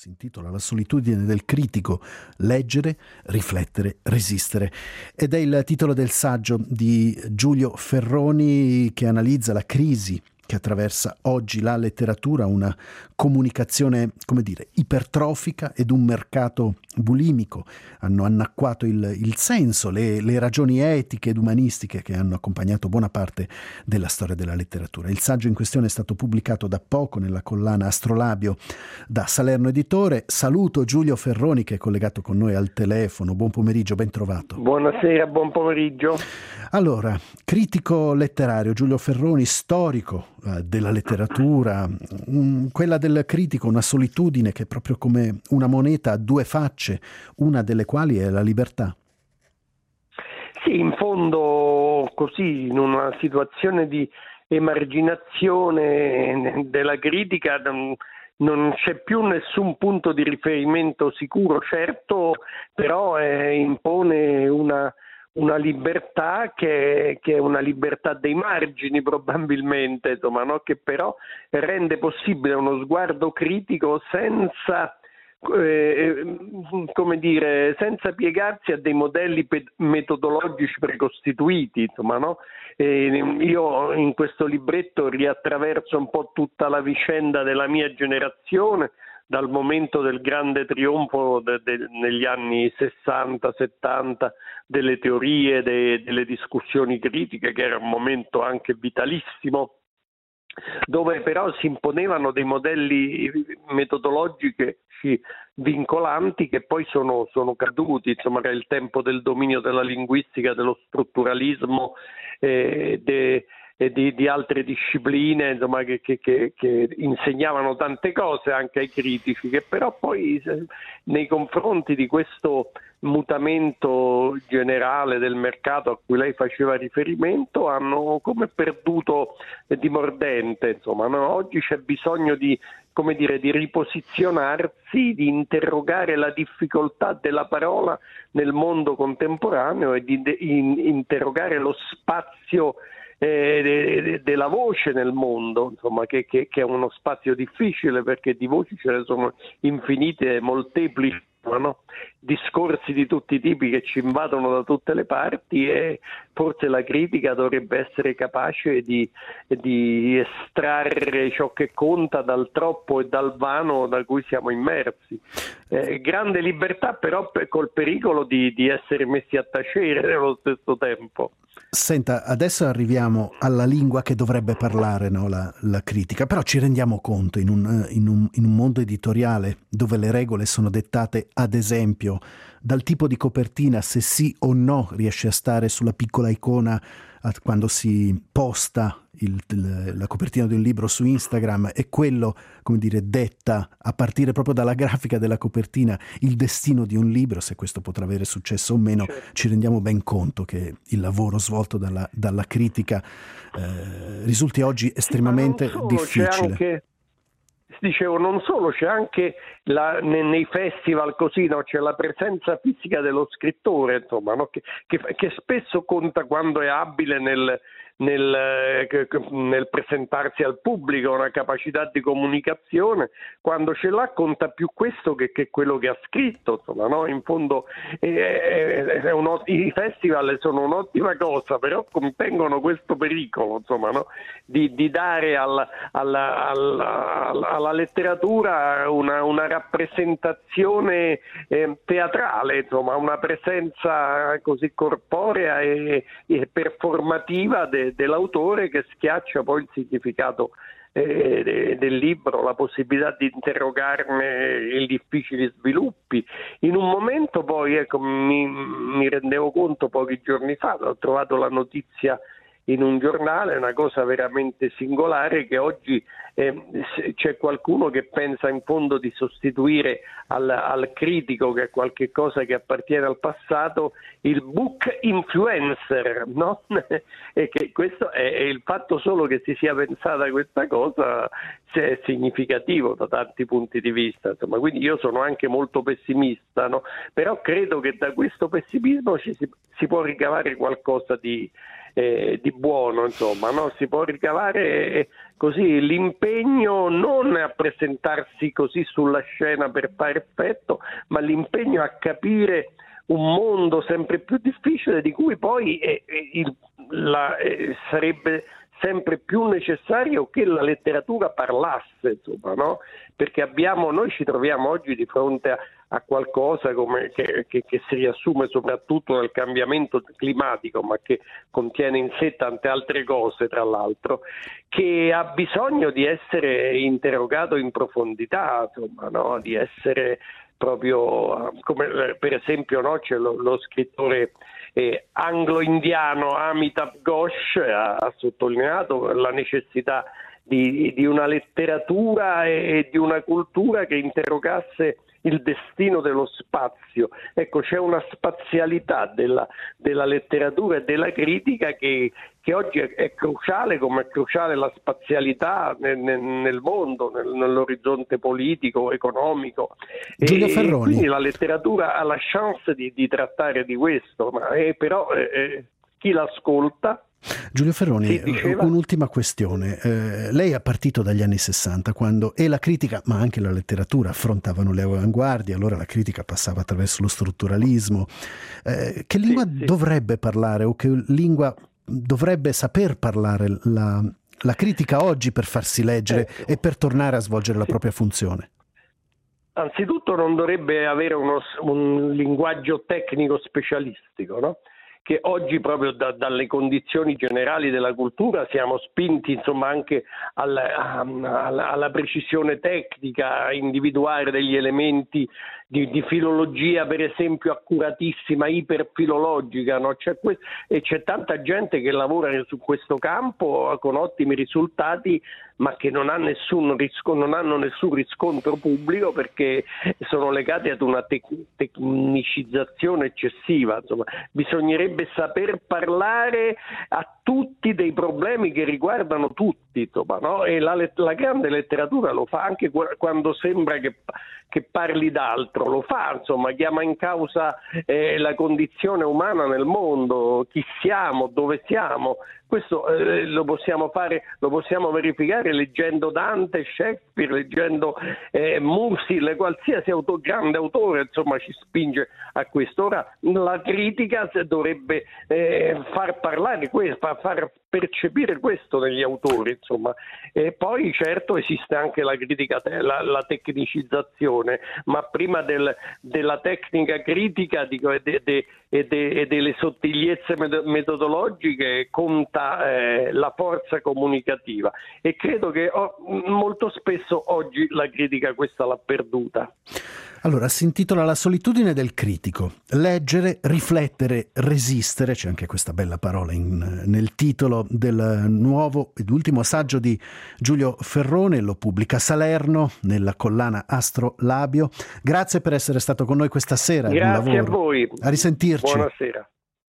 si intitola La solitudine del critico, leggere, riflettere, resistere. Ed è il titolo del saggio di Giulio Ferroni che analizza la crisi che attraversa oggi la letteratura, una comunicazione, come dire, ipertrofica ed un mercato bulimico. Hanno annacquato il senso, le ragioni etiche ed umanistiche che hanno accompagnato buona parte della storia della letteratura. Il saggio in questione è stato pubblicato da poco nella collana Astrolabio da Salerno Editore. Saluto Giulio Ferroni che è collegato con noi al telefono. Buon pomeriggio, ben trovato. Buonasera, buon pomeriggio. Allora, critico letterario Giulio Ferroni, storico della letteratura, quella del critico, una solitudine che è proprio come una moneta a due facce, una delle quali è la libertà. Sì, in fondo così, in una situazione di emarginazione della critica non c'è più nessun punto di riferimento sicuro, certo, però impone una libertà che è una libertà dei margini probabilmente, insomma, no? Che però rende possibile uno sguardo critico senza senza piegarsi a dei modelli metodologici precostituiti, insomma, no? Io in questo libretto riattraverso un po' tutta la vicenda della mia generazione, dal momento del grande trionfo negli anni 60-70 delle teorie, delle discussioni critiche, che era un momento anche vitalissimo, dove però si imponevano dei modelli metodologici vincolanti che poi sono caduti. Insomma, era il tempo del dominio della linguistica, dello strutturalismo e di altre discipline, insomma, che insegnavano tante cose anche ai critici, che però poi nei confronti di questo mutamento generale del mercato a cui lei faceva riferimento hanno come perduto di mordente, insomma, no? Oggi c'è bisogno di riposizionarsi, di interrogare la difficoltà della parola nel mondo contemporaneo e di interrogare lo spazio della voce nel mondo, insomma, che è uno spazio difficile perché di voci ce ne sono infinite, molteplici, no? Discorsi di tutti i tipi che ci invadono da tutte le parti, e forse la critica dovrebbe essere capace di estrarre ciò che conta dal troppo e dal vano da cui siamo immersi. Grande libertà, però col pericolo di essere messi a tacere nello stesso tempo. Senta, adesso arriviamo alla lingua che dovrebbe parlare, no? La critica, però ci rendiamo conto in un mondo editoriale dove le regole sono dettate, ad esempio, dal tipo di copertina, se sì o no riesce a stare sulla piccola icona quando si posta la copertina di un libro su Instagram, e quello, come dire, detta a partire proprio dalla grafica della copertina il destino di un libro, se questo potrà avere successo o meno. Certo. Ci rendiamo ben conto che il lavoro svolto dalla critica risulti oggi estremamente difficile. Dicevo, non solo, c'è anche nei festival così, no? C'è la presenza fisica dello scrittore, insomma, no? che spesso conta quando è abile nel presentarsi al pubblico, una capacità di comunicazione. Quando ce l'ha conta più questo che quello che ha scritto, insomma, no? In fondo i festival sono un'ottima cosa, però contengono questo pericolo, insomma, no? Di dare alla letteratura una rappresentazione teatrale, insomma, una presenza così corporea e performativa dell'autore, che schiaccia poi il significato del libro, la possibilità di interrogarne i difficili sviluppi. In un momento poi, ecco, mi rendevo conto pochi giorni fa, ho trovato la notizia in un giornale, una cosa veramente singolare, che oggi c'è qualcuno che pensa in fondo di sostituire al critico, che è qualche cosa che appartiene al passato, il book influencer, no? E che questo è il fatto solo che si sia pensata questa cosa è significativo da tanti punti di vista, insomma. Quindi io sono anche molto pessimista, no? Però credo che da questo pessimismo si può ricavare qualcosa di buono, insomma, no? Si può ricavare così l'impegno non a presentarsi così sulla scena per fare effetto, ma l'impegno a capire un mondo sempre più difficile, di cui poi sarebbe sempre più necessario che la letteratura parlasse, insomma, no? Perché noi ci troviamo oggi di fronte a qualcosa che si riassume soprattutto nel cambiamento climatico, ma che contiene in sé tante altre cose, tra l'altro, che ha bisogno di essere interrogato in profondità, insomma, no? Di essere proprio, come per esempio, no? C'è lo scrittore anglo-indiano Amitav Ghosh ha sottolineato la necessità di una letteratura e di una cultura che interrogasse il destino dello spazio. Ecco, c'è una spazialità della letteratura e della critica che oggi è cruciale, come è cruciale la spazialità nel mondo, nell'orizzonte politico, economico. Giulio Ferroni. Quindi la letteratura ha la chance di trattare di questo, ma però chi l'ascolta. Giulio Ferroni, un'ultima questione. Lei è partito dagli anni 60, quando la critica, ma anche la letteratura, affrontavano le avanguardie, allora la critica passava attraverso lo strutturalismo. Che lingua dovrebbe parlare, o che lingua dovrebbe saper parlare la critica oggi per farsi leggere e per tornare a svolgere la propria funzione? Anzitutto non dovrebbe avere un linguaggio tecnico specialistico, no? Che oggi proprio dalle condizioni generali della cultura siamo spinti, insomma, anche alla precisione tecnica, a individuare degli elementi di filologia, per esempio, accuratissima, iperfilologica, no? C'è tanta gente che lavora su questo campo con ottimi risultati, ma che non hanno nessun riscontro pubblico, perché sono legati ad una tecnicizzazione eccessiva. Insomma, bisognerebbe saper parlare a tutti dei problemi che riguardano tutti, insomma, no? E la grande letteratura lo fa anche quando sembra che parli d'altro, lo fa, insomma, chiama in causa la condizione umana nel mondo, chi siamo, dove siamo. Questo lo possiamo verificare leggendo Dante, Shakespeare, leggendo Musil, qualsiasi grande autore, insomma, ci spinge a questo. Ora la critica dovrebbe far parlare questo, far percepire questo negli autori, insomma. E poi certo esiste anche la critica, la tecnicizzazione, ma prima della tecnica critica e delle sottigliezze metodologiche conta la forza comunicativa, e credo che molto spesso oggi la critica questa l'ha perduta. Allora, si intitola La solitudine del critico. Leggere, riflettere, resistere, c'è anche questa bella parola nel titolo del nuovo ed ultimo saggio di Giulio Ferroni, lo pubblica Salerno nella collana Astrolabio. Grazie per essere stato con noi questa sera. Grazie a voi. A risentirci. Buonasera.